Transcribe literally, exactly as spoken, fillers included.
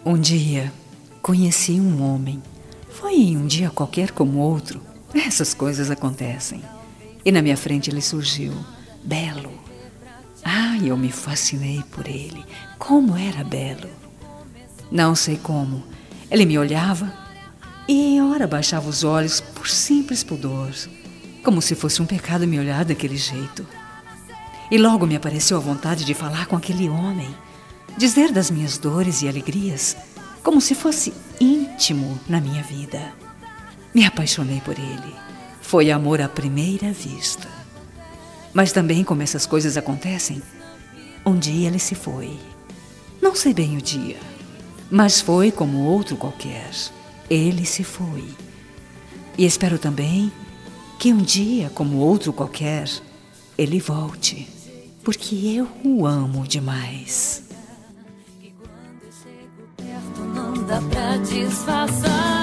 Um dia, conheci um homem. Foi um dia qualquer como outro. Essas coisas acontecem. E na minha frente ele surgiu, belo. Ah, eu me fascinei por ele. Como era belo. Não sei como. Ele me olhava e, ora, baixava os olhos por simples pudor, como se fosse um pecado me olhar daquele jeito. E logo me apareceu a vontade de falar com aquele homem, dizer das minhas dores e alegrias, como se fosse íntimo na minha vida. Me apaixonei por ele. Foi amor à primeira vista. Mas também, como essas coisas acontecem, um dia ele se foi. Não sei bem o dia, mas foi como outro qualquer. Ele se foi. E espero também que um dia, como outro qualquer, ele volte, porque eu o amo demais. E quando eu chego perto não dá pra disfarçar.